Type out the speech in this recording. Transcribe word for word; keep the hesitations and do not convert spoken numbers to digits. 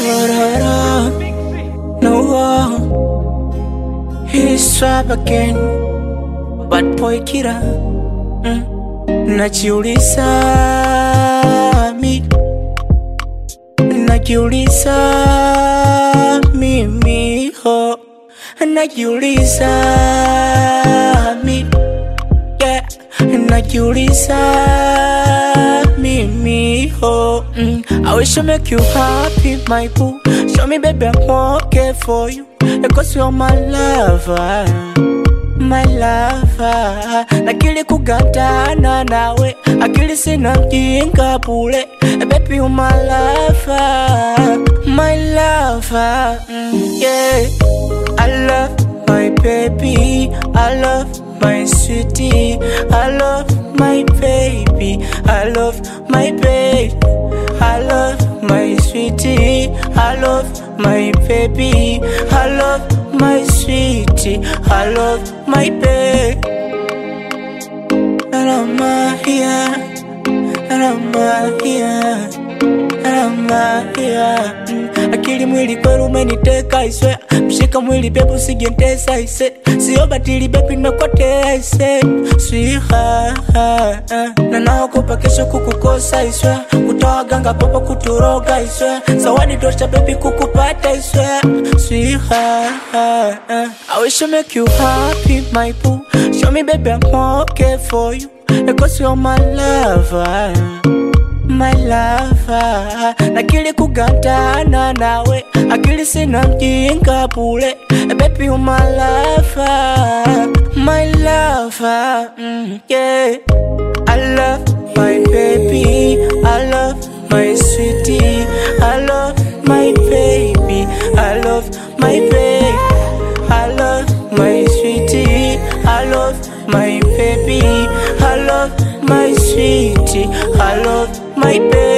No, he's trap again. Bad boy killer. mm. Najiuliza mi Najiuliza mimi ho Najiuliza mi Yeah Najiuliza mimi ho mm. I wish I make you happy my boo. Show me baby I'm okay for you, because you're my lover, my lover. Nakili kugatana nawe, akili sina mjinga bule. Baby you're my lover, my lover. mm, Yeah, I love my baby, I love my sweetie, I love my baby, I love my baby, I love my sweetie, I love my baby, I love my sweetie, I love my baby. Ramaya, Ramaya, Ramaya. Akili mwili kweli umeniteka iswe. Mshika mwili baby usijentesa ise. Sio batili baby nimekwatea ise. Sweetheart, na naogopa kesho kukukosa iswe. Kutoa ganga popo kuturoga iswe. Zawadi tosha baby kukupata iswe. Sweetheart, I wish I make you happy my boo. Show me baby I'm okay for you, because you're my lover, my lover. Nakili kugatana nawe, akili sina mjinga bule. Baby you're my lover, my lover. mm, Yeah, I love my baby, I love my sweetie, I love my baby, I love my baby, I love my sweetie, I love my baby, I love my sweetie, I love my baby.